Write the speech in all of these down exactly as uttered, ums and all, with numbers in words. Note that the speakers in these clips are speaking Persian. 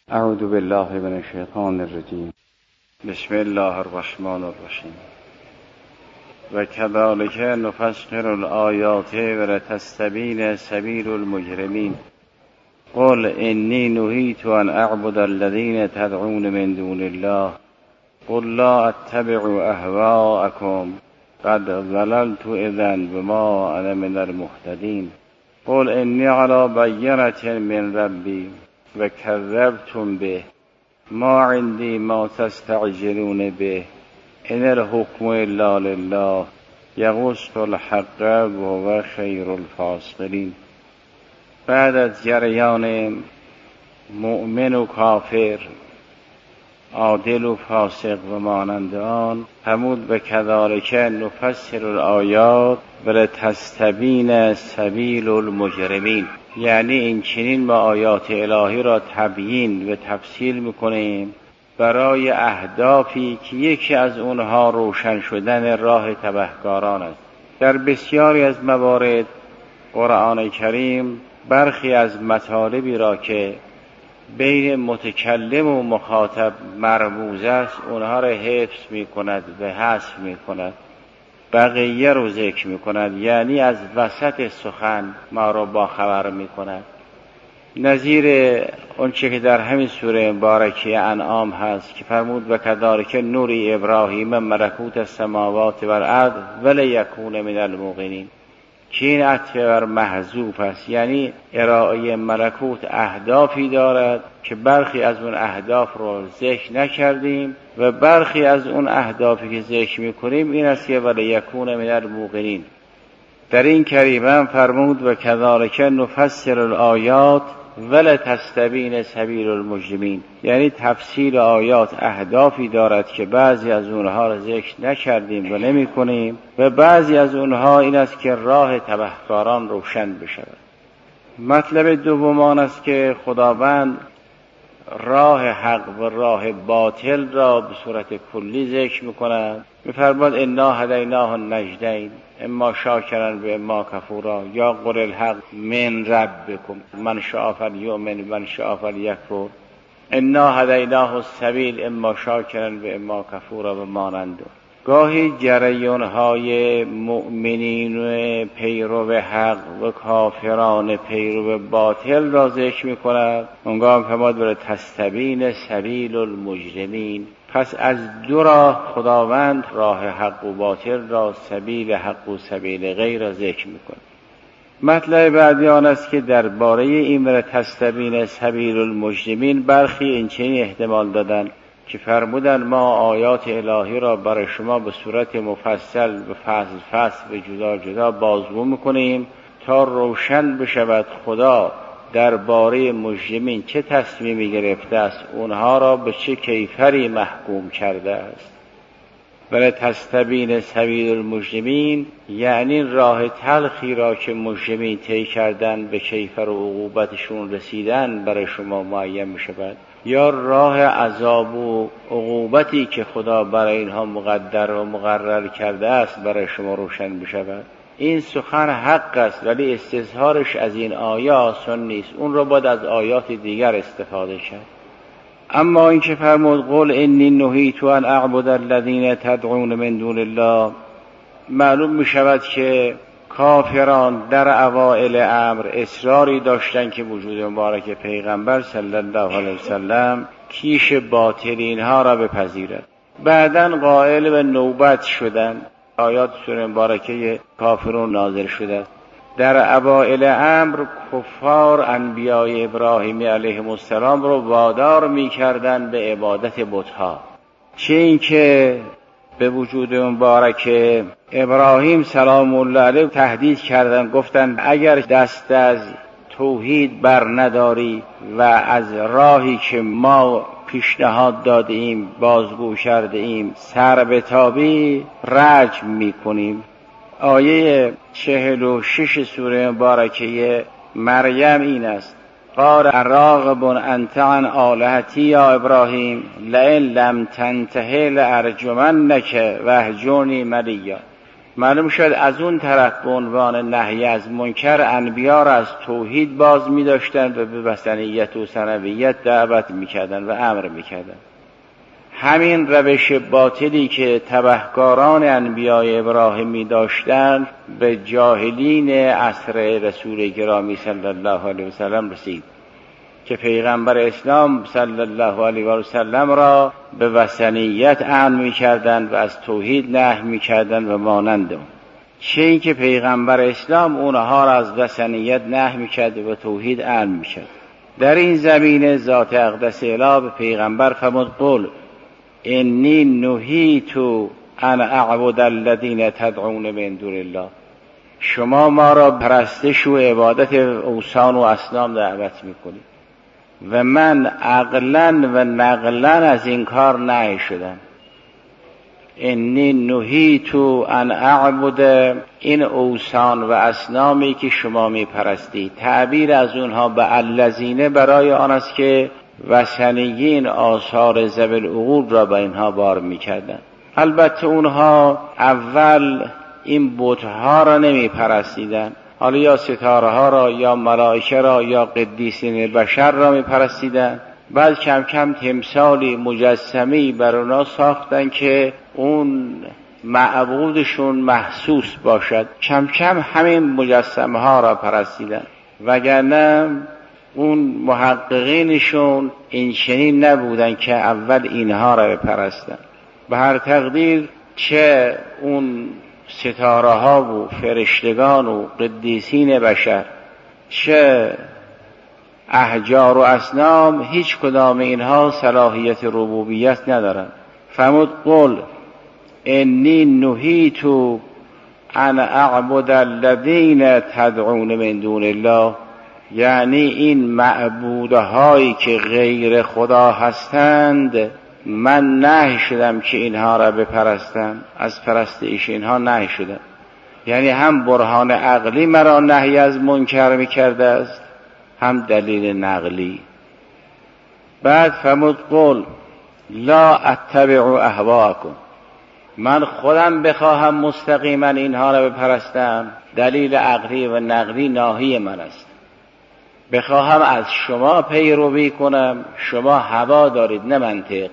اعوذ بالله من الشیطان الرجیم. بسم الله الرحمن الرحیم. و کذالک نفصل الآیات ولتستبین سبیل المجرمین. قل انی نهیت ان اعبد الذین تدعون من دون الله قل لا اتبع اهواءکم قد ضللت اذا وما انا من المهتدین. قل انی علی بینة من ربی و کذبتم به ما عندی ما تستعجلون به ان الحکم الا لله یقص الحق و هو خیر الفاصلین. بعد از جریان مؤمن و کافر، عادل و فاسق و مانند آن، فرمود به کذالک نفصل الآیات ولتستبین سبیل المجرمین. یعنی این چنین ما آیات الهی را تبیین و تفصیل میکنیم برای اهدافی که یکی از اونها روشن شدن راه تبهکاران است. در بسیاری از موارد قرآن کریم برخی از مطالبی را که بین متکلم و مخاطب مرموز است اونها را حفظ می کند و حذف می کند، بقیه رو ذکر می کند، یعنی از وسط سخن ما را با خبر می کند. نظیر اون چه که در همین سوره مبارکه انعام هست که فرمود و کذالک نوری ابراهیم ملکوت السماوات و الارض ولیکون من الموقنین، که این عطف بر محذوف است، یعنی ارائه ملکوت اهدافی دارد که برخی از اون اهداف رو ذکر نکردیم و برخی از اون اهدافی که ذکر میکنیم این است که ولیکون من الموقنین. در این کریمه فرمود و کذالک نفصل الآیات ولتستبین سبیل المجرمین، یعنی تفصیل آیات اهدافی دارد که بعضی از اونها را ذکر نکردیم و نمی کنیم و بعضی از اونها این است که راه تبهکاران روشن بشود. مطلب دوم آن است که خداوند راه حق و راه باطل را به صورت کلی ذکر می‌کند. می‌فرماید انا هدیناه النجدین اما شاکرا و اما کفورا یا قل الحق من ربکم من شاء فلیؤمن و من شاء فلیکفر انا هدیناه السبیل اما شاکرا و اما کفورا و مانند. گاهی جریان‌های مؤمنین و پیرو حق و کافران پیرو باطل را ذکر می‌کند. اونگاه فرمود بر تستبین سبیل المجرمین. پس از دو راه خداوند راه حق و باطل را، سبیل حق و سبیل غیر را ذکر می‌کند. مطلب بعدی آن است که درباره این بر تستبین سبیل المجرمین برخی این چنین احتمال دادن که فرمودن ما آیات الهی را برای شما به صورت مفصل و فصل فصل و جدا جدا بازگو میکنیم تا روشن بشود خدا درباره مجرمین چه تصمیمی گرفته است، اونها را به چه کیفری محکوم کرده است. ولی تستبین سبیل المجرمین یعنی راه تلخی را که مجرمین طی کردن به کیفر و عقوبتشون رسیدن برای شما معین میشود، یا راه عذاب و عقوبتی که خدا برای اینها مقدر و مقرر کرده است برای شما روشن بشود. این سخن حق است ولی استظهارش از این آیه آسان نیست، اون را باید از آیات دیگر استفاده کرد. اما این که فرمود قل انی نهیت ان اعبد الذین تدعون من دون الله، معلوم می شود که کافران در اوائل امر اصراری داشتن که وجود مبارک پیغمبر صلی الله علیه وسلم کیش باطلین ها را بپذیرد. بعداً قائل به نوبت شدن، آیات سوره مبارکه کافرون نازل شده. در اوائل امر کفار انبیای ابراهیم علیه السلام رو وادار می کردن به عبادت بت‌ها، چه این که به وجود مبارک ابراهیم سلام الله علیه تهدید کردن، گفتن اگر دست از توحید بر نداری و از راهی که ما پیشنهاد داده ایم بازگو کرده ایم سر بتابی رجم می کنیم. آیه چهل و شش سوره مبارکه مریم این است: قال راغب انت عن آلهتی یا ابراهیم لئن لم تنته لارجمنک واهجرنی ملیا. معلوم شد از اون طرف به عنوان نهی از منکر انبیا را از توحید باز می داشتن و به وثنیت و ثنویت دعوت می کردن و امر می کردن. همین روش باطلی که تبهکاران انبیای ابراهیمی داشتند به جاهلین عصر رسول گرامی صلی الله علیه و سلم رسید که پیغمبر اسلام صلی الله علیه و سلم را به وثنیت امر می‌کردند و از توحید نهی می‌کردند و مانند اون. چه این که پیغمبر اسلام اونها را از وثنیت نهی می‌کرد و توحید امر می‌کرد. در این زمینه ذات اقدس الهی به پیغمبر فرمود قل انی نهیت ان اعبد الذین تدعون من دون الله. شما ما را پرستش و عبادت اوثان و اصنام دعوت می‌کنید و من عقلاً و نقلاً از این کار نهی شدم. انی نهیت ان اعبد، این اوثان و اصنامی که شما می پرستید، تعبیر از اونها به الذین برای آن است که وثنیین آثار ذوی العقول را به اینها بار می کردن. البته اونها اول این بت‌ها را نمی پرستیدن، حالا یا ستاره ها را یا ملائکه را یا قدیسین بشر را می پرستیدن. بعد کم کم تمثالی مجسمی بر اونا ساختن که اون معبودشون محسوس باشد. کم کم همین مجسمه ها را پرستیدن، وگرنه اون محققینشون این چنین نبودن که اول اینها را بپرستن. به هر تقدیر چه اون ستاره ها و فرشتگان و قدیسین بشر چه احجار و اصنام، هیچ کدام اینها صلاحیت ربوبیت ندارن. فرمود قل انی نهیت ان اعبد الذین تدعون من دون الله، یعنی این معبودهایی که غیر خدا هستند من نهی شدم که اینها را بپرستم، از پرستش اینها نهی شدم. یعنی هم برهان عقلی مرا نهی از منکر میکرده است، هم دلیل نقلی. بعد فرمود قل لا اتبع اهواءکم، من خودم بخواهم مستقیما اینها را بپرستم، دلیل عقلی و نقلی ناهی من است. بخواهم از شما پیروی کنم، شما هوا دارید نه منطق.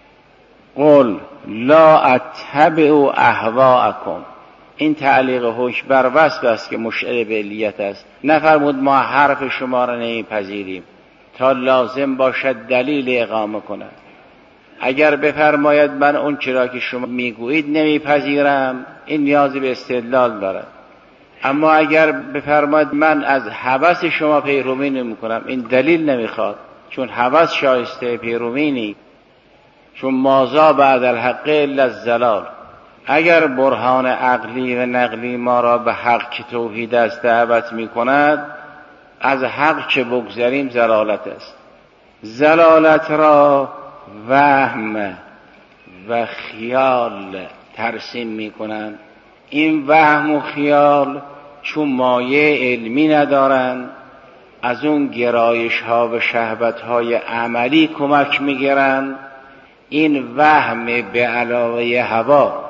قل لا اتبع اهواءکم، این تعلیق حکم بر وصف است که مشعر به علیت است. نفرمود ما حرف شما را نمیپذیریم تا لازم باشد دلیل اقامه کند. اگر بفرماید من اون چرا که شما میگویید نمیپذیرم، این نیازی به استدلال دارد. اما اگر بفرماید من از هوس شما پیروی نمیکنم، این دلیل نمیخواد، چون هوس شایسته پیروی نیست، چون مازا بعد الحق الا الضلال. اگر برهان عقلی و نقلی ما را به حق که توحید است دعوت می کند، از حق که بگذریم ضلالت است. ضلالت را وهم و خیال ترسیم می کنند. این وهم و خیال چون مایه علمی ندارند، از اون گرایش ها و شهوت های عملی کمک می گیرند. این وهم به علاوه هوا،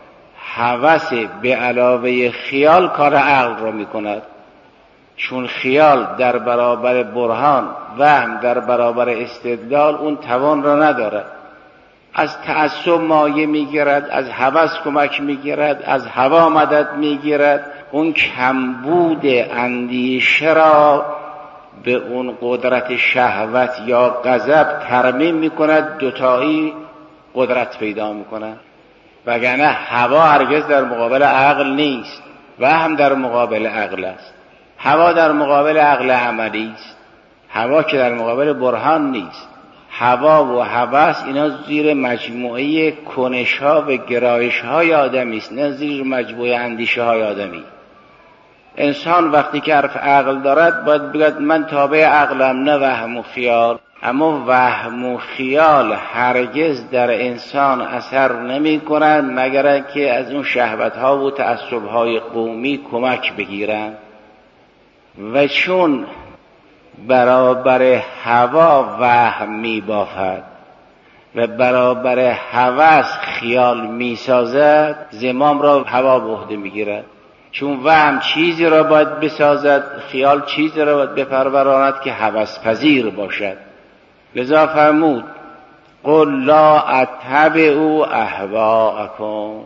هوس به علاوه خیال کار عقل را می کند. چون خیال در برابر برهان، وهم در برابر استدلال اون توان را ندارد. از تعصب مایه می گیرد، از هوس کمک می گیرد، از هوا مدد می گیرد. اون کمبود اندیشه را به اون قدرت شهوت یا غضب ترمیم می کند، دوتایی قدرت پیدا می کند. وگرنه هوا هرگز در مقابل عقل نیست، وهم در مقابل عقل است. هوا در مقابل عقل عملی است، هوا که در مقابل برهان نیست. هوا و هوس اینا زیر مجموعه کنش ها و گرایش های آدمی است، نه زیر مجموعه اندیشه های آدمی. انسان وقتی که حرف عقل دارد باید بگوید من تابع عقلم، نه وهم و خیال. اما وهم و خیال هرگز در انسان اثر نمی کنند مگر که از اون شهوت ها و تعصب های قومی کمک بگیرند. و چون برابر هوا وهم می بافد و برابر هوس خیال میسازد، زمام را هوا به عهده میگیرد. چون وهم چیزی را باید بسازد، خیال چیزی را باید بپروراند که هوس پذیر باشد. لذا فرمود قل لا اتبع اهواءکم.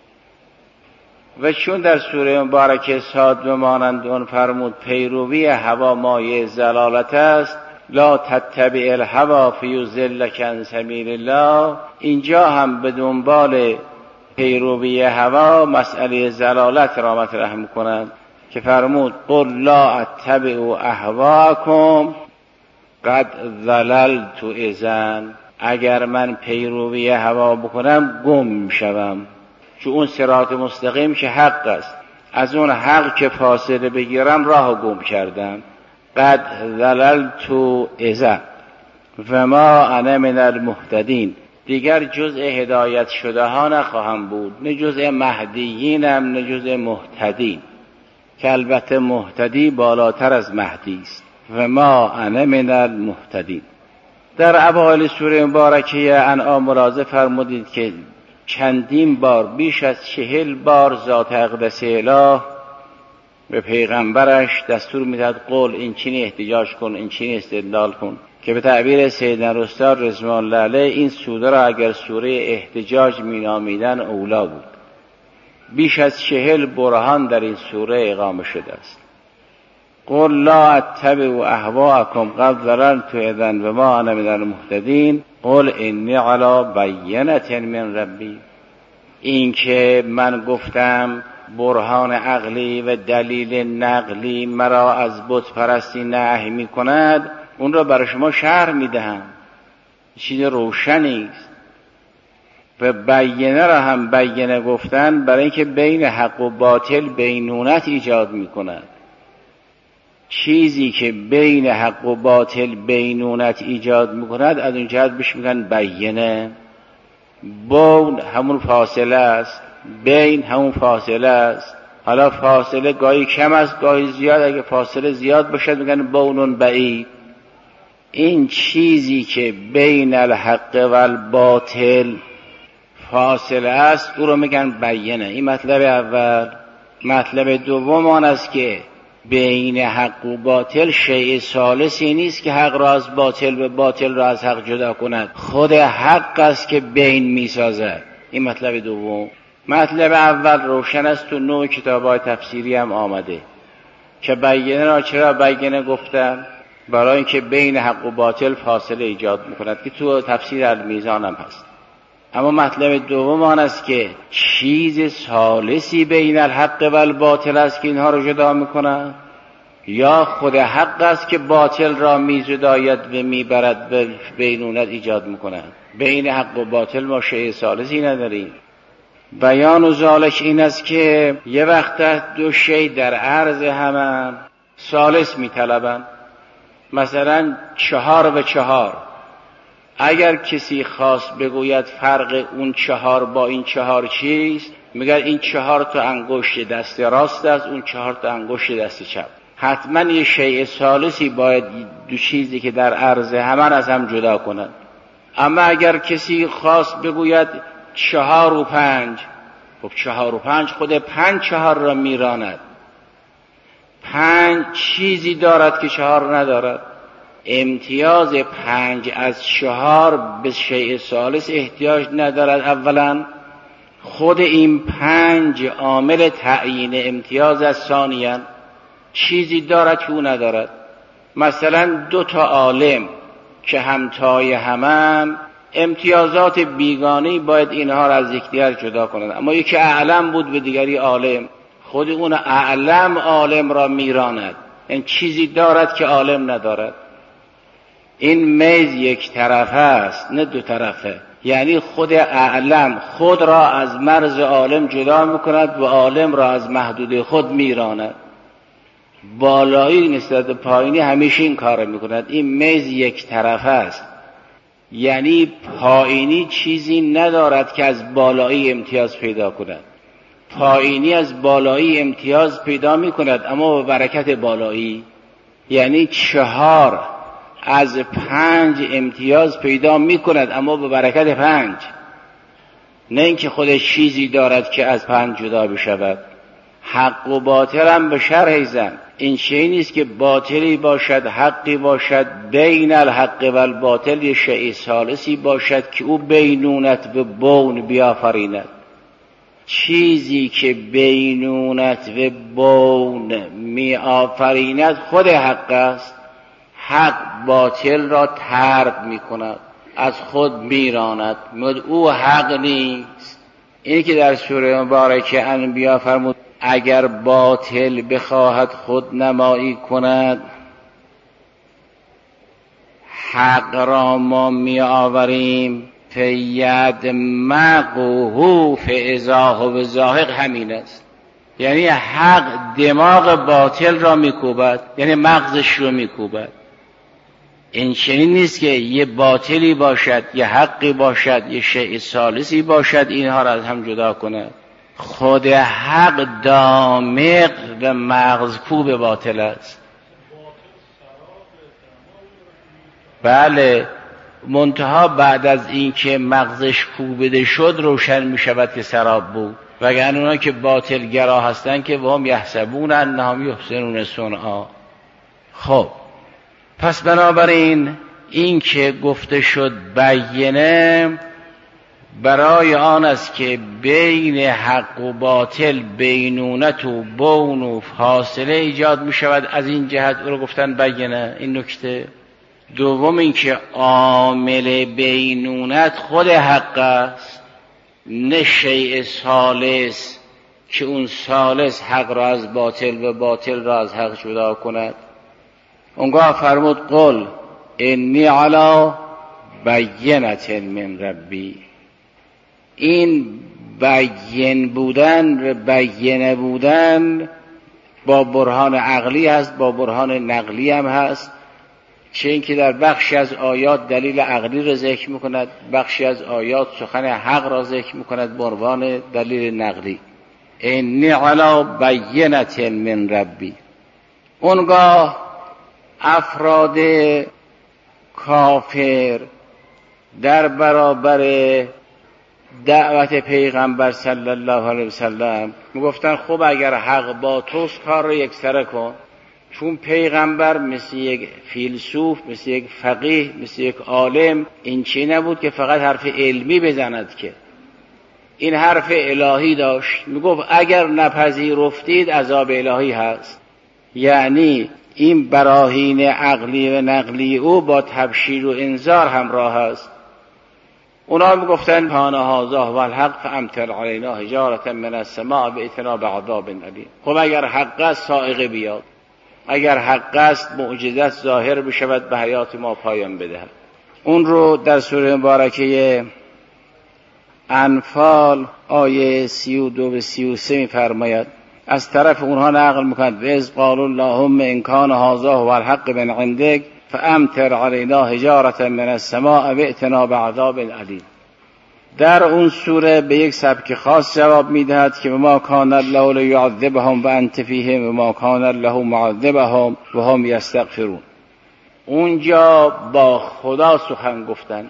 و چون در سوره مبارکه صاد و مانند اون فرمود پیروی هوا مایه ضلالت است، لا تتبع الهوا فیضلک عن سبیل الله، اینجا هم به دنبال پیروی هوا مسئله ضلالت را مطرح می‌کنند که فرمود قل لا اتبع اهواءکم قد ضللت اذا، اگر من پیروی هوا بکنم گم میشوم. چون اون صراط مستقیم که حق است، از اون حق که فاصله بگیرم راه گم کردم. قد ضللت اذا و ما انا من المهتدین، دیگر جزء هدایت شده ها نخواهم بود، نه جزء مهدیینم نه جزء مهتدین، که البته مهتدی بالاتر از مهدی است. و ما انا من المهتدین. در اوایل سوره مبارکه انعام ملاحظه فرمودید که چندین بار، بیش از چهل بار ذات اقدس اله به پیغمبرش دستور میداد قول این چینی احتجاج کن، این چینی استدلال کن، که به تعبیر سیدنا رستاد رضوان الله علیه این سوره را اگر سوره احتجاج مینامیدن اولا بود. بیش از چهل برهان در این سوره اقامه شده است. قل لا اتبع اهواءکم قد ضللت اذا و ما انا من المهتدین قل انی علی بینة من ربی. این که من گفتم برهان عقلی و دلیل نقلی مرا از بت پرستی نهی می کند، اون را برای شما شرح می دهم، چیز روشنی است. و بینه را هم بینه گفتن برای اینکه بین حق و باطل بینونت ایجاد می کند. چیزی که بین حق و باطل بینونت ایجاد می کند از اون جهت بهش میگن بینه. بون همون فاصله است، بین همون فاصله است. حالا فاصله گاهی کم است گاهی زیاد، اگه فاصله زیاد باشد میگن بونون بعید. این چیزی که بین الحق و الباطل فاصله است او رو میگن بینه. این مطلب اول. مطلب دوم آن است که بین حق و باطل شیء ثالثی نیست که حق را از باطل و باطل را از حق جدا کند، خود حق است که بین میسازد. این مطلب دوم. مطلب اول روشن است، تو نوع کتاب‌های تفسیری هم آمده که بینه را چرا بینه گفتم؟ برای اینکه بین حق و باطل فاصله ایجاد میکند که تو تفسیر المیزان هم هست. اما مطلب دوم آن است که چیز ثالثی بین الحق و الباطل است که اینها رو جدا میکند، یا خود حق است که باطل را میزداید و میبرد و بینونت ایجاد میکند. بین حق و باطل ما شیء ثالثی نداریم. بیان و ذالک این است که یه وقت دو شی در عرض هم ثالث میطلبند. مثلا چهار و چهار، اگر کسی خواست بگوید فرق اون چهار با این چهار چیست، میگه این چهار تا انگشت دست راست است، اون چهار تا انگشت دست چپ. حتما یه شیء ثالثی باید دو چیزی که در عرض همان از هم جدا کند. اما اگر کسی خواست بگوید چهار و پنج، خب چهار و پنج خود پنج چهار را میراند. پنج چیزی دارد که چهار ندارد. امتیاز پنج از چهار به شیء ثالث احتیاج ندارد. اولا خود این پنج عامل تعیین امتیاز از، ثانیاً چیزی دارد که او ندارد. مثلا دو تا عالم که همتای همن، امتیازات بیگانه‌ای باید اینها را از یکدیگر جدا کنند. اما یکی اعلم بود به دیگری عالم، خود اون اعلم عالم را میراند. این چیزی دارد که عالم ندارد. این میز یک طرفه است نه دو طرفه. یعنی خود اعلم خود را از مرز عالم جدا میکند و عالم را از محدود خود میراند. بالایی نسبت به پایینی همیشه این کار میکند. این میز یک طرفه است، یعنی پایینی چیزی ندارد که از بالایی امتیاز پیدا کند. پایینی از بالایی امتیاز پیدا میکند اما به برکت بالایی. یعنی چهار از پنج امتیاز پیدا میکند، اما به برکت پنج، نه اینکه خودش چیزی دارد که از پنج جدا بشود. حق و باطل هم به شرح زن، این شیء نیست که باطلی باشد حقی باشد، بین الحق و الباطل یه شیء ثالثی باشد که او بینونت و بون بیافریند. چیزی که بینونت و بون می آفریند خود حق است. حق باطل را طرد می کند، از خود میراند، مد او حق نیست. اینی که در سوره مبارکه انبیا فرمود اگر باطل بخواهد خود نمایی کند، حق را ما می آوریم فید مقوهو فاذا و زاهق. همین است، یعنی حق دماغ باطل را میکوبد، یعنی مغزش رو میکوبد. این چنین نیست که یه باطلی باشد یه حقی باشد یه شیء ثالثی باشد اینها را از هم جدا کند. خود حق دامغ و مغزکوب باطل است. بله، منتها بعد از اینکه مغزش کوبیده شد روشن می شود که سراب بود، وگرنه اونا که باطلگرا هستن که وهم یحسبون انهم یحسنون صنعا. خب پس بنابراین این که گفته شد بینه برای آن است که بین حق و باطل بینونت و بون و فاصله ایجاد می شود. از این جهت او رو گفتن بینه. این نکته دوم این که عامل بینونت خود حق است، نه شیء ثالث که اون ثالث حق را از باطل و باطل را از حق جدا کند. اونگاه فرمود قل انی علی بینة من ربی. این بین بودن و بینه بودن با برهان عقلی هست، با برهان نقلی هم هست. چه اینکه در بخشی از آیات دلیل عقلی را ذکر میکند، بخشی از آیات سخن حق را ذکر میکند به عنوان دلیل نقلی. انی علی بینة من ربی. اونگاه افراد کافر در برابر دعوت پیغمبر صلی الله علیه وسلم میگفتن خب اگر حق با توست کار رو یکسره کن، چون پیغمبر مثل یک فیلسوف، مثل یک فقیه، مثل یک عالم این چی نبود که فقط حرف علمی بزند، که این حرف الهی داشت. میگفت اگر نپذیرفتید عذاب الهی هست. یعنی این براهین عقلی و نقلی او با تبشیر و انذار همراه است. اونا میگفتن کان هذا و الحق فامطر علینا حجارة من السماء بإتنا بعذاب علیم. خب اگر حق است صاعقه بیاد، اگر حق است معجزت ظاهر بشود به حیات ما پایان بدهد. اون رو در سوره مبارکه انفال آیه سی و دو و سی و سه میفرماید، از طرف اونها نقل میکند و اذ قالوا اللهم ان کان هذا و الحق من عندک فامطر علینا حجارة من السماء وائتنا بعذاب علیم. در اون سوره به یک سبک خاص جواب میدهد که ما کان الله لیعذبهم وانت فیهم و ما کان الله معذبهم و هم یستغفرون. اونجا با خدا سخن گفتن،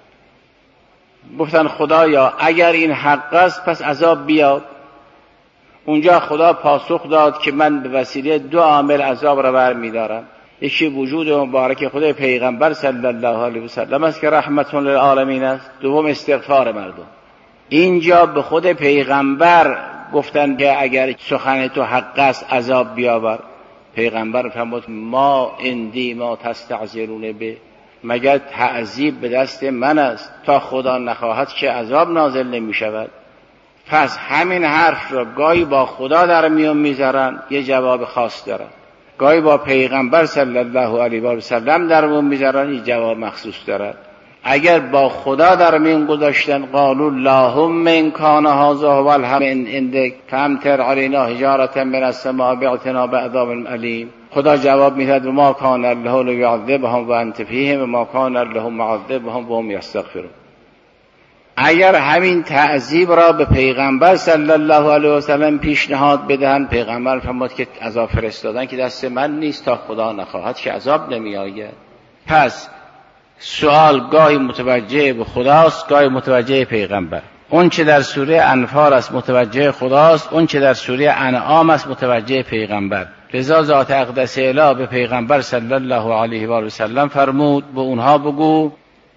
گفتن خدایا اگر این حق است پس عذاب بیاد. اونجا خدا پاسخ داد که من به وسیله دو عامل عذاب را برمیدارم. یکی وجود مبارک خود پیغمبر صلی الله علیه و سلم است که رحمت للعالمین است، دوم استغفار مردم. اینجا به خود پیغمبر گفتن که اگر سخن تو حق است عذاب بیاور. پیغمبر فرمود ما اندی ما تستعجلون به، مگر تعذیب به دست من است، تا خدا نخواهد که عذاب نازل نمی شود. پس همین حرف را گاهی با خدا در میون میذارن، یه جواب خاص دارن، گاهی با پیغمبر صلی الله علیه و سلم در میون میذارن، یه جواب مخصوص دارن. اگر با خدا در میون گذاشتن قالوا اللهم ان کان هذا هو الحق من عندک فامطر علینا حجارة من السماء وائتنا بعذاب علیم. خدا جواب میداد و ما کان الله لیعذبهم وانت فیهم و ما کان الله معذبهم و هم یستغفرون. اگر همین تعذیب را به پیغمبر صلی الله علیه و سلم پیشنهاد بدهن، پیغمبر فرمود که عذاب فرستادن که دست من نیست، تا خدا نخواهد که عذاب نمی آید. پس سوال گاهی متوجه به خداست، گاهی متوجه پیغمبر. اون چه در سوره انفال است متوجه خداست، اون چه در سوره انعام است متوجه پیغمبر. لذا ذات اقدس اله به پیغمبر صلی الله علیه و آله و سلم فرمود به اونها بگو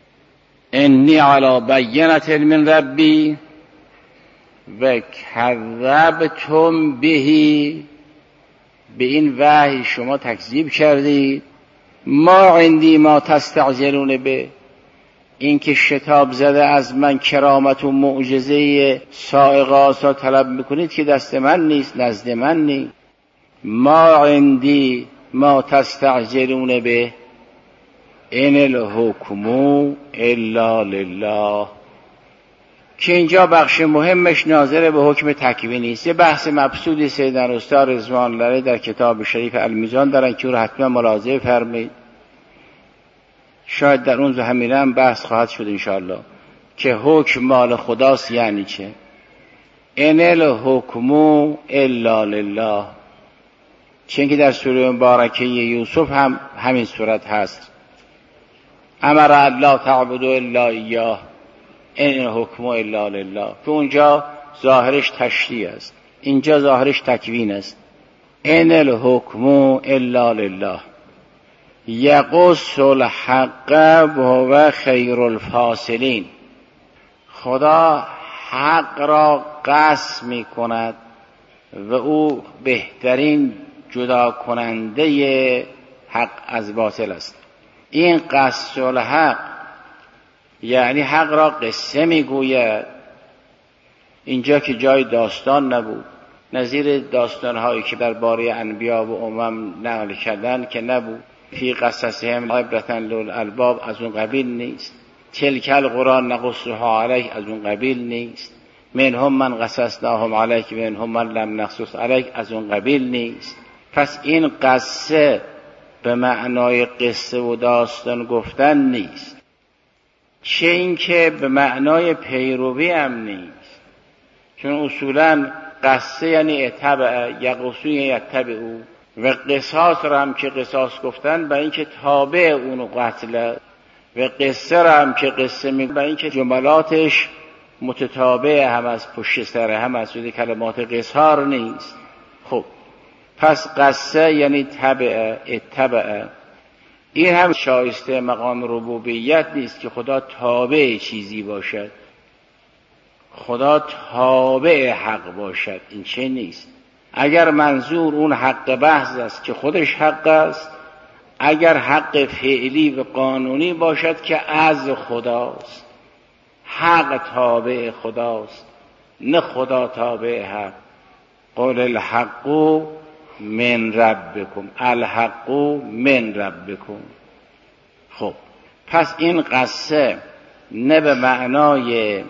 انی علی بینة من ربی و کذبتم بهی، به این وحی شما تکذیب کردید. ما عندی ما تستعجلون به، این که شتاب زده از من کرامت و معجزه صاعقه آسا طلب میکنید که دست من نیست، نزد من نیست. ما عندی ما تستعجلون به ان الحکم الا لله، که اینجا بخش مهمش ناظر به حکم تکوینی است. یه بحث مبسوطی سیدنا استاد رضوان الله در کتاب شریف المیزان دارن که او رو حتما ملاحظه فرمایید. شاید در اون زمینه هم بحث خواهد شد انشاءالله که حکم مال خداست یعنی چه. ان الحکم الا لله، چون که در سوره مبارکه یوسف هم همین صورت هست. امر الله تعبدوا الا ایاه ان الحکم الا لله، که اونجا ظاهرش تشریع است، اینجا ظاهرش تکوین است. ان الحکم الا لله یقص الحق و هو خیر الفاصلین، خدا حق را قص می کند و او بهترین جدا کننده حق از باطل است. این قص الحق یعنی حق را قصه می گوید، اینجا که جای داستان نبود، نظیر داستانهایی که درباره انبیا و امم نقل کردن که نبود. فی قصصهم عبرة للالباب از اون قبیل نیست. تلک القرى نقصها علیک از اون قبیل نیست. منهم من قصصناهم علیک منهم من لم نقصص علیک از اون قبیل نیست. پس این قصه به معنای قصه و داستان گفتن نیست، چه اینکه به معنای پیروی هم نیست، چون اصولا قصه یعنی اتبع، یقصو یعنی اتبعو، و قصاص را هم که قصاص گفتن برای اینکه تابع اونو قتل، و قصه را هم که قصه می برای اینکه جملاتش متتابع هم از پشت سر هم از سوی کلمات قصار نیست. خب پس قصه یعنی تبع، اتبع. این هم شایسته مقام ربوبیت نیست که خدا تابع چیزی باشد، خدا تابع حق باشد، این چه نیست. اگر منظور اون حق بحث است که خودش حق است، اگر حق فعلی و قانونی باشد که از خداست، حق تابع خداست، نه خدا تابع حق. قل الحق من ربکم، الحق من ربکم. خب پس این قصه نه به معنای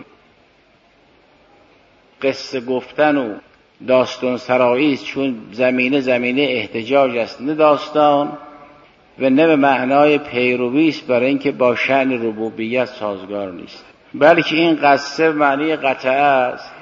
قصه گفتن و داستان سرایی است، چون زمینه زمینه احتجاج است، نه داستان، و نه به معنای پیروی است برای اینکه با شأن ربوبیت سازگار نیست، بلکه این قصه معنی قطعه است.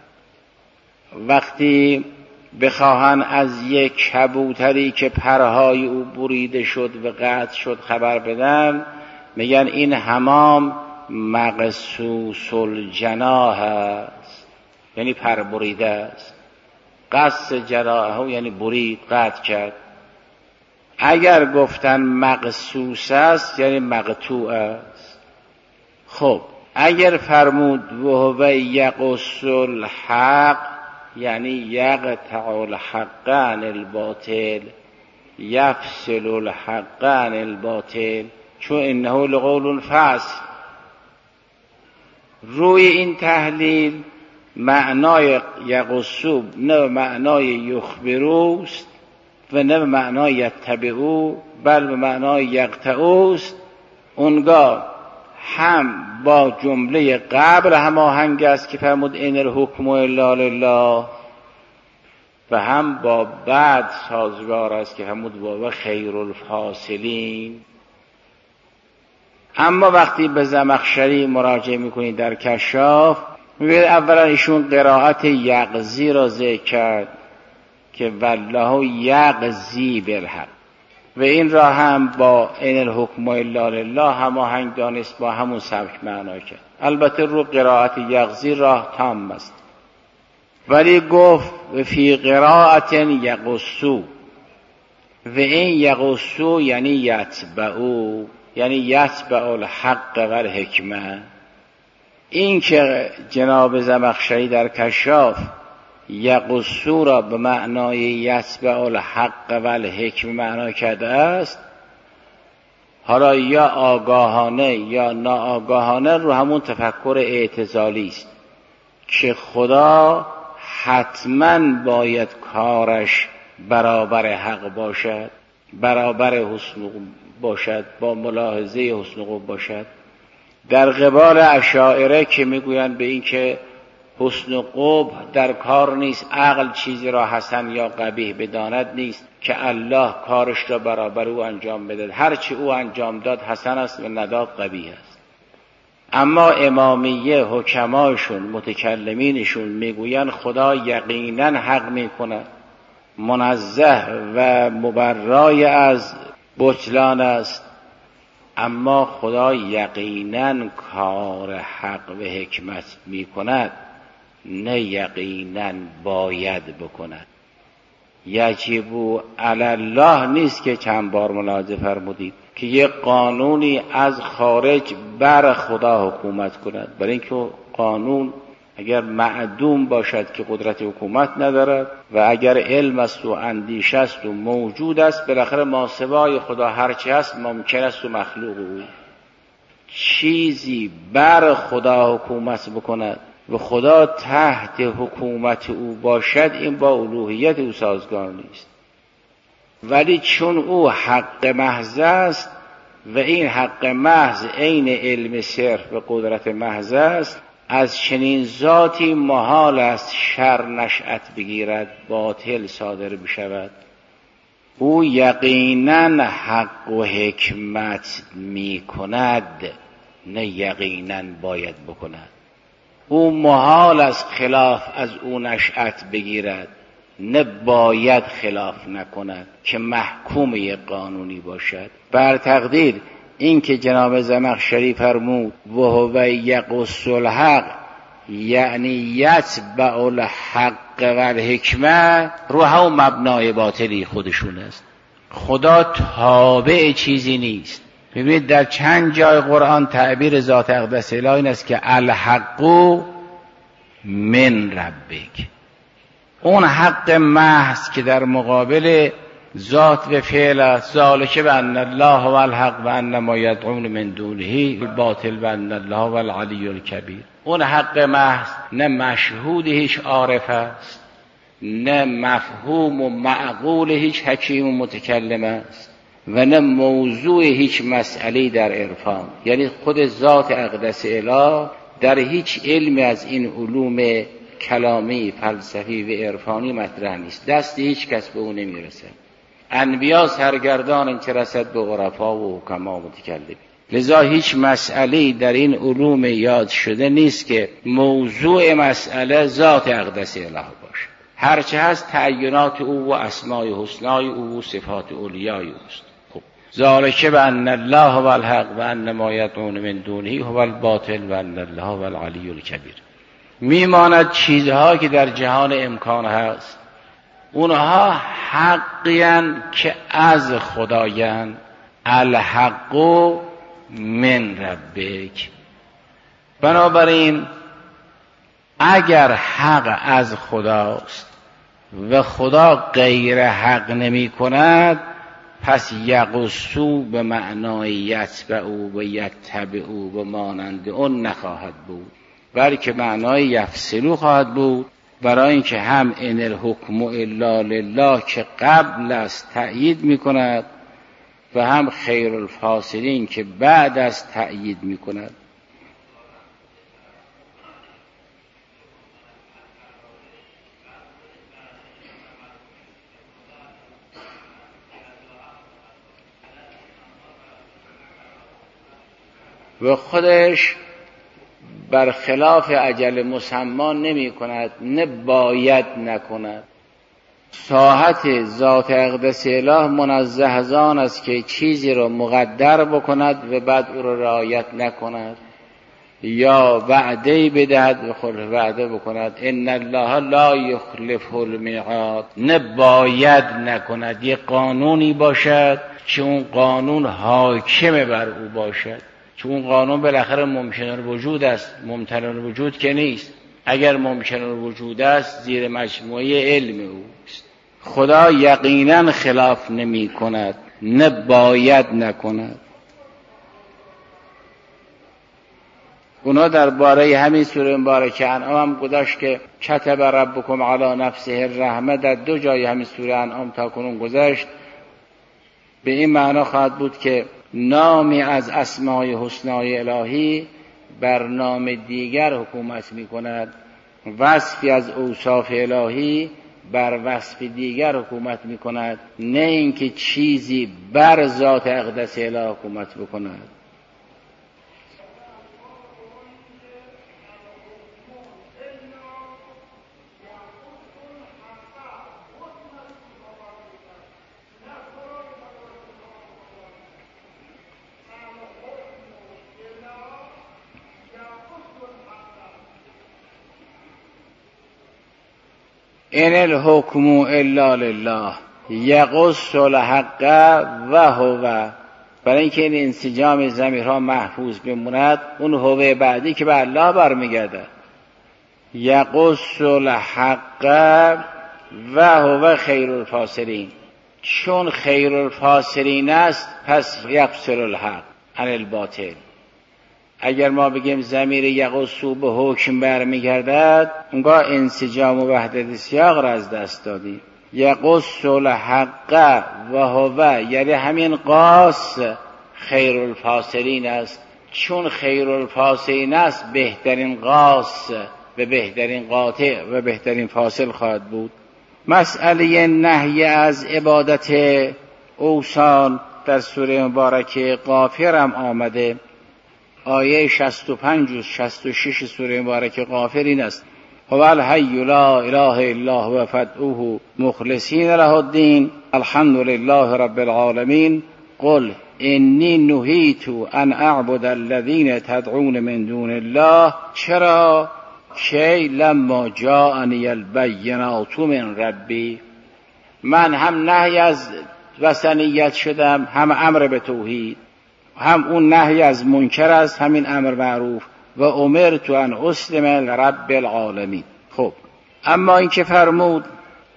وقتی بخواهن از یک کبوتری که پرهای او بریده شد و قطع شد خبر بدن، میگن این حمام مقصوص الجناح است، یعنی پر بریده است. قص جراحه یعنی برید، قطع کرد. اگر گفتن مقصوص است یعنی مقطوع است. خب اگر فرمود و هو یقص الحق یعنی یقطع الحق عن الباطل، یفصل الحق عن الباطل، چون انه لقول فصل. روی این تحلیل معنای یقصو نه معنای یخبروست و نه معنای یتبعو، بل به معنای یقطعوست. اونگاه هم با جمله قبل هماهنگ است که فرمود ان الحکم الا لله، و هم با بعد سازگار است که فرمود و خیر الفاصلین. اما وقتی به زمخشری مراجعه میکنید در کشاف، میبینید اولا ایشون قرائت یقضی را ذکر کرد که والله یقضی بالحق، و این را هم با این الحکم الا لله هماهنگ دانست، با همون سبک معنا کرد. البته رو قرائت یغزی راه تام است، ولی گفت فی قرائت یقصو، و این یقصو یعنی یتبعو، یعنی یتبع الحق و الحکمه. این که جناب زمخشری در کشاف یقصو را به معنای یتبع الحق و الحکمه معنا کرده است، حالا یا آگاهانه یا ناآگاهانه رو همون تفکر اعتزالی است که خدا حتما باید کارش برابر حق باشد، برابر حسن باشد، با ملاحظه حسن خوب باشد. در قبال اشاعره که میگویند به این که حسن قبح در کار نیست، عقل چیزی را حسن یا قبیح بداند نیست که الله کارش را برابر او انجام بدهد، هرچی او انجام داد حسن است و نداد قبیح است. اما امامیه حکمایشون متکلمینشون میگویند خدا یقینا حق میکند، منزه و مبرای از بطلان است، اما خدا یقینا کار حق و حکمت میکند، نه یقینا باید بکند. یجب علی الله نیست که چند بار ملاحظه فرمودید که یک قانونی از خارج بر خدا حکومت کند، برای اینکه قانون اگر معدوم باشد که قدرت حکومت ندارد و اگر علم است و اندیشه است و موجود است، بالاخره ماسوای خدا هرچی هست ممکن است و مخلوق او. چیزی بر خدا حکومت بکند و خدا تحت حکومت او باشد، این با الوهیت او سازگار نیست. ولی چون او حق محض است و این حق محض عین علم صرف و قدرت محض است، از چنین ذاتی محال است شر نشأت بگیرد، باطل صادر بشود. او یقینا حق و حکمت می کند، نه یقینا باید بکند. او محال است خلاف از او نشأت بگیرد، نه باید خلاف نکند که محکوم یک قانونی باشد. بر تقدیر این که جناب زمخشری فرمود و هو یقص الحق، یعنی یتبع الحق و الحکمه، رو هم مبنای باطلی خودشون است. خدا تابع چیزی نیست. ببینید در چند جای قرآن تعبیر ذات اقدس اله این است که الحق من ربک، اون حق محض که در مقابل ذات و فعل است. ذالک بان الله هو الحق و ان ما یدعون من دونه الباطل و ان الله هو العلی الکبیر. اون حق محض نه مشهود هیچ عارف است، نه مفهوم و معقول هیچ حکیم و متکلم است، و نه موضوع هیچ مسئله در عرفان. یعنی خود ذات اقدس اله در هیچ علمی از این علوم کلامی، فلسفی و عرفانی مطرح نیست، دست هیچ کس به او نمیرسه. انبیا سرگردان که رسد به عرفا و حکما و متکلمین. لذا هیچ مسئله در این علوم یاد شده نیست که موضوع مسئله ذات اقدس اله باشه. هرچه هست تعیینات او و اسمای حسنای او و صفات اولیای اوست. خب ذالک بان الله هو الحق و ان ما یدعون من دونه هو الباطل و ان الله هو العلی الکبیر. میماند چیزها که در جهان امکان هست، اونها حقیان که از خدایان. الحق من ربک. بنابراین اگر حق از خداست و خدا غیر حق نمی کند، پس یقصو به معنای یتبعو و یتبعو و مانند اون نخواهد بود، بلکه معنای یفصلو خواهد بود، برای اینکه هم ان الحکم الا لله که قبل از تأیید می کند و هم خیر الفاصلین که بعد از تأیید می کند. و خودش برخلاف اجل مسما نمی کند، نه باید نکند. ساحت ذات اقدس اله منزه از آن است که چیزی رو مقدر بکند و بعد او رو رعایت نکند یا وعده بدهد و خود وعده بکند. ان الله لا یخلف المیعاد. نه باید نکند، یه قانونی باشد که اون قانون حاکم بر او باشد، چون اون قانون بالاخره ممکن الوجود است، ممتنع الوجود که نیست. اگر ممکن الوجود است زیر مجموعه علم اوست. خدا یقینا خلاف نمی کند، نه باید نکند. اونا درباره همین سوره مبارکه انعام هم گذاشت که کتب ربکم علی نفسه الرحمه، در دو جای همین سوره انعام تا کنون گذاشت. به این معنا خواهد بود که نامی از اسمای حسنای الهی بر نام دیگر حکومت می کند، وصفی از اوصاف الهی بر وصف دیگر حکومت می کند، نه اینکه چیزی بر ذات اقدس اله حکومت بکند. ان الحکم الا لله یقص الحق و هو. برای اینکه این انسجام ضمیرها محفوظ بماند، اون هو بعدی که به الله برمیگرده. یقص الحق و هو خیر الفاصلین. چون خیر الفاصلین است پس یفصل الحق عن الباطل. اگر ما بگیم ضمیر یقصو به حکم برمیگردد، اونگاه انسجام و وحدت سیاق را از دست دادیم. یقص الحق و هو، یعنی همین قاص خیر الفاصلین است. چون خیر الفاصلین است بهترین قاص و بهترین قاطع و بهترین فاصل خواهد بود. مسئله نهی از عبادت اوثان در سوره مبارکه غافر هم آمده. آیه شصت و پنج و شصت و شش سوره مبارکه غافر این است: هو الحی لا اله الا هو فادعوه مخلصین له الدین الحمد لله رب العالمین قل انی نهیت ان اعبد الذین تدعون من دون الله. چرا؟ کی لما جاءنی البینات من ربی. من هم نهی از وثنیت شدم، هم امر به توحید، هم اون نهی از منکر است، همین امر معروف. و امرت ان اسلم لرب العالمین. خب اما این که فرمود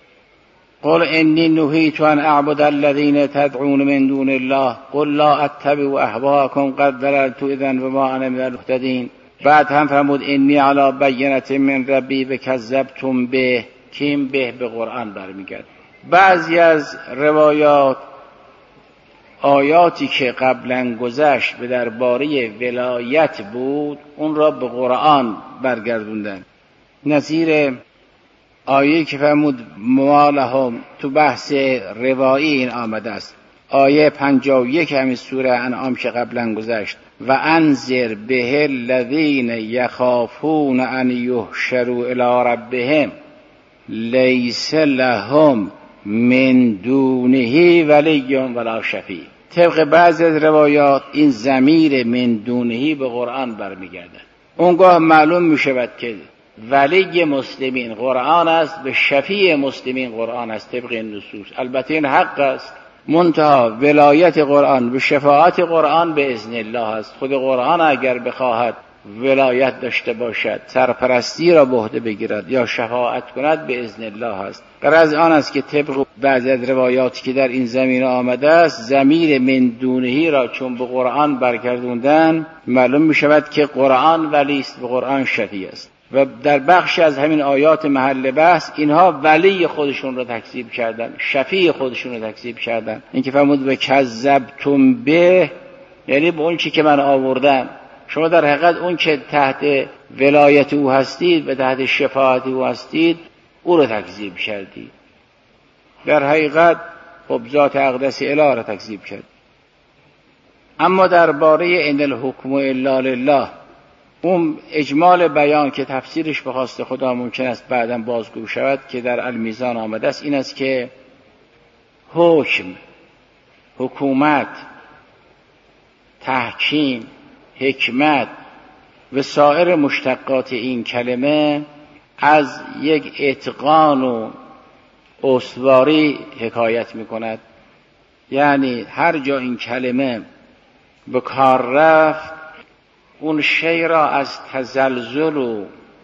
قل انی نهیت ان اعبد الذین تدعون من دون الله قل لا اتبع اهواءکم قد ضللت اذا وما انا من المهتدین. بعد هم فرمود انی علی بینة من ربی بکذبتم به. کیم به؟ به قرآن برمیگرد. بعضی از روایات آیاتی که قبلا گذشت به درباره ولایت بود اون را به قرآن برگردوندن. نظیر آیه که فرمود موالهم تو بحث روایی این آمده است. آیه پنجاه و یک همین سوره انعام که قبلا گذشت: و انذر به الذین یخافون ان یحشروا الی ربهم لیس لهم من دونه ولی ولا شفیع. طبق بعضی از روایات این ضمیر من دونه به قرآن برمیگرده. اونگاه معلوم میشود که ولی مسلمین قرآن است، به شفیع مسلمین قرآن است طبق این نصوص. البته این حق است، منتها ولایت قرآن به شفاعت قرآن به اذن الله است. خود قرآن اگر بخواهد ولایت داشته باشد، سرپرستی را به عهده بگیرد یا شفاعت کند به اذن الله است. غرض آن است که طبق بعضی از روایاتی که در این زمینه آمده است ضمیر من دونهی را چون به قرآن برگردوندن، معلوم می شود که قرآن ولی است و قرآن شفیع است. و در بخشی از همین آیات محل بحث اینها ولی خودشون رو تکذیب کردن، شفیع خودشون رو تکذیب کردن. این که فرمود به کذبتم به، یعنی به اون چی که من آوردم. شما در حقیقت اون که تحت ولایت او هستید و تحت شفاعت او هستید او رو تکذیب کردید. در حقیقت خب ذات اقدس اله را تکذیب کرد. اما درباره ان الحکم الا لله اون اجمال بیان که تفسیرش به خواست خدا ممکن است بعداً بازگو شود که در المیزان آمده است این است که حکم، حکومت، تحکیم، حکمت و سایر مشتقات این کلمه از یک اتقان و استواری حکایت می کند. یعنی هر جا این کلمه به کار رفت اون شی را از تزلزل و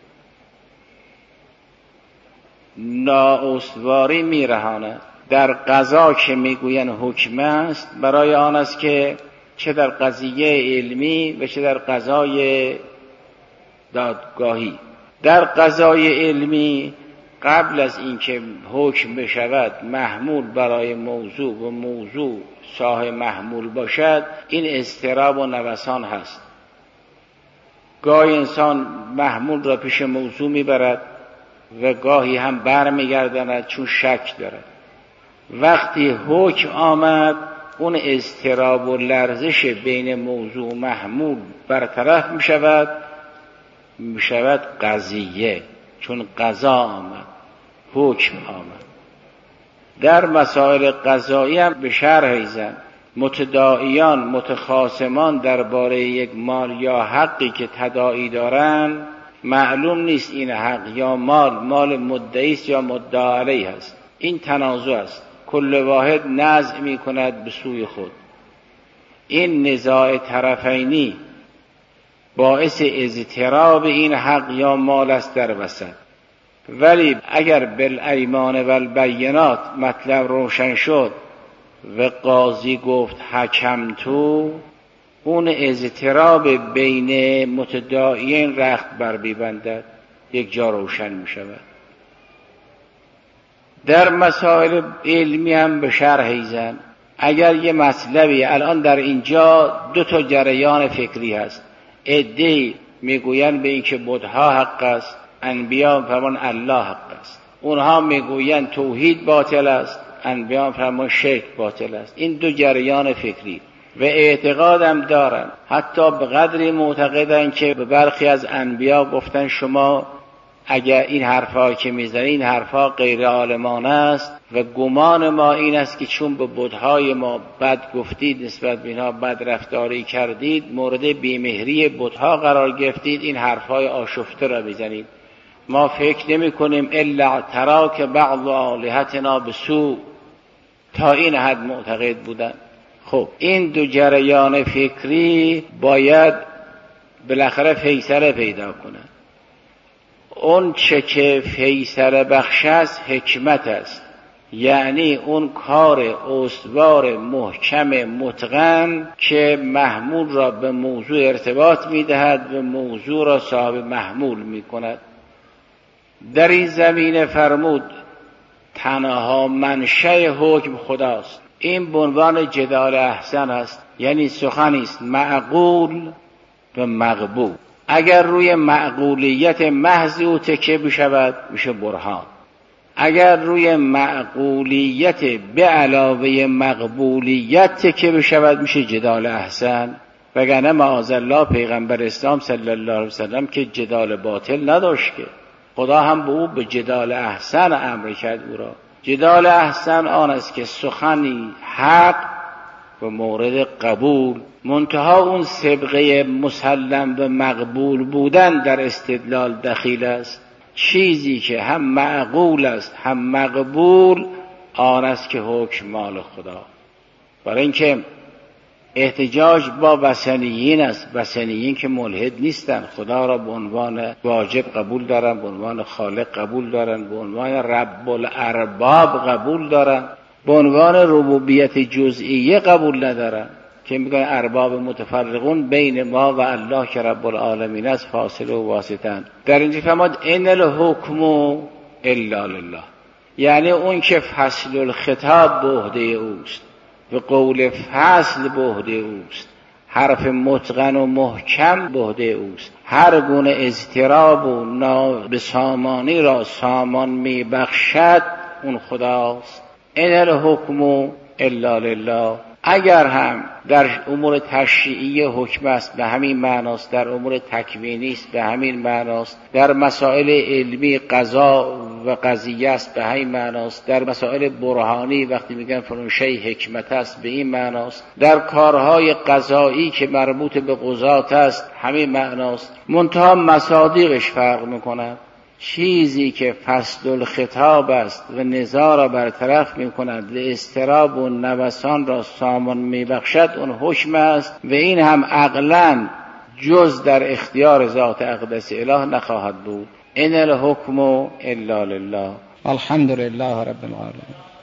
نااستواری می رهاند. در قضا که می گوین حکم است برای آن است که چه در قضیه علمی و چه در قضای دادگاهی. در قضای علمی قبل از اینکه حکم بشود محمول برای موضوع و موضوع صاحب محمول باشد این اضطراب و نوسان هست. گاهی انسان محمول را پیش موضوع میبرد و گاهی هم بر میگرداند چون شک دارد. وقتی حکم آمد اون اضطراب و لرزش بین موضوع و محمول برطرف میشود، میشود قضیه، چون قضا آمد، حکم آمد. در مسائل قضایی هم به شرح زن متداعیان متخاصمان درباره یک مال یا حقی که تداعی دارن معلوم نیست این حق یا مال مال مدعی است یا مدعی علیه است. این تنازع است، کل واحد نزع می کند به سوی خود. این نزاع طرفینی باعث اضطراب این حق یا مال است در وسط. ولی اگر بالایمان و البینات مطلب روشن شد و قاضی گفت حکم تو، اون اضطراب بین متداعیین رخت بر می‌بندد، یک جا روشن می شود. در مسائل علمی هم به شرح زن اگر یه مطلبی الان در اینجا دو تا جریان فکری هست. عده‌ای میگویند به این که بت‌ها حق است، انبیا فرمان الله حق است. اونها میگویند توحید باطل است، انبیا فرمان شرک باطل است. این دو جریان فکری و اعتقادم دارن، حتی به قدری معتقدن که به برخی از انبیا گفتن شما اگر این حرفا که میزنید این حرفا غیر عالمانه است و گمان ما این است که چون به بت‌های ما بد گفتید، نسبت به اینها بد رفتاری کردید، مورد بیمهری بت‌ها قرار گرفتید، این حرفای آشفته را میزنید. ما فکر نمی کنیم الا تراک بعض آلهتنا بسوء. تا این حد معتقد بودن. خب این دو جریان فکری باید بالاخره فیصله پیدا کنند. اون چه که فیصله بخش است حکمت است، یعنی اون کار استوار محکم متقن که محمول را به موضوع ارتباط میدهد و موضوع را صاحب محمول میکند. در این زمینه فرمود تنها منشأ حکم خداست. این به عنوان جدال احسن است، یعنی سخنی است معقول و مقبول. اگر روی معقولیت محض او تکیه بشود میشه برهان، اگر روی معقولیت به علاوه مقبولیت تکیه بشود میشه جدال احسن. وگرنه معاذالله پیغمبر اسلام صلی الله علیه وسلم که جدال باطل نداشت، که خدا هم به او به جدال احسن امر کرد. او را جدال احسن آن است که سخنی حق و مورد قبول، منتها اون سبقه مسلم و مقبول بودن در استدلال دخیل است. چیزی که هم معقول است هم مقبول آن است که حکم مال خدا. برای اینکه احتجاج با وثنیین است. وثنیین که ملحد نیستن، خدا را به عنوان واجب قبول دارن، به عنوان خالق قبول دارن، به عنوان رب الارباب قبول دارن، به عنوان ربوبیت جزئیه قبول ندارن که میگن ارباب متفرقون بین ما و الله که رب العالمین است فاصله و واسطن. در اینجا فرمود ان الحکم الا لله، یعنی اون که فصل الخطاب به عهده اوست و قول فصل به عهده اوست، حرف متقن و محکم به عهده اوست، هر گونه اضطراب و نابسامانی را سامان میبخشد اون خداست. ان الحکم الا لله. اگر هم در امور تشریعی حکم است به همین معناست، در امور تکوینی است به همین معناست، در مسائل علمی قضا و قضیه است به همین معناست، در مسائل برهانی وقتی میگن فلان شی حکمت است به این معناست، در کارهای قضایی که مربوط به قضات است همین معناست. منتها مصادیقش فرق میکنند. چیزی که فصل الخطاب است و نزاع را برطرف می کند و اضطراب و نوسان را سامان می بخشد اون حکم است و این هم عقلاً جز در اختیار ذات اقدس اله نخواهد بود. ان الحکم الا لله. الحمد لله رب العالمین.